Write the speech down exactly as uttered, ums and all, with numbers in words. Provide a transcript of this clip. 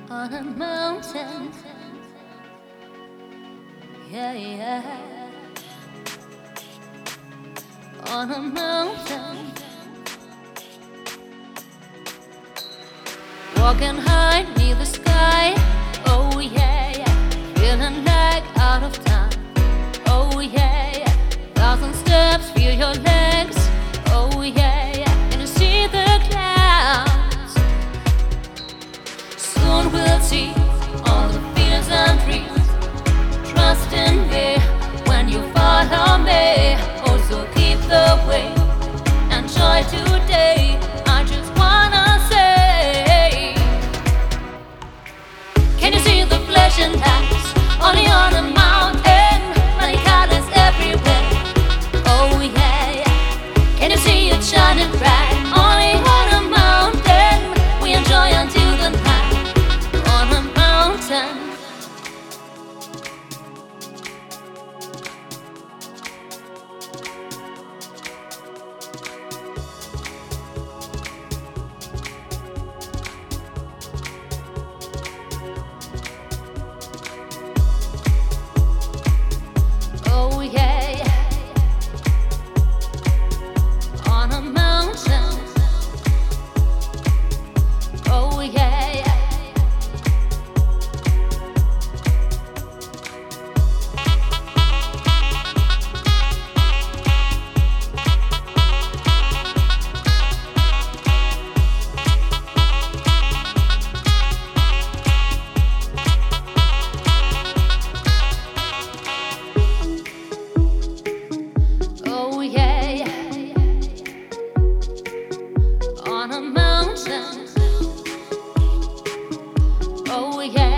on a mountain. Yeah, yeah. On a mountain. Walking high near the sky. Oh, yeah, yeah. Feeling like out of time. Oh, yeah, yeah. Thousand steps, feel your legs. Oh, yeah, yeah. And you see the clouds. Soon we'll see all the fields and trees. Trust in me when you follow me. Also keep the way. Enjoy today. I just wanna say, can you see the flashing lights? Only on a mountain, many colors everywhere. Oh yeah, yeah. Can you see it shining bright? Only on a mountain, we enjoy until the night. On a mountain. Oh yeah, yeah. On a mountain. Oh yeah, yeah. Oh yeah, yeah. On a mountain. Oh yeah.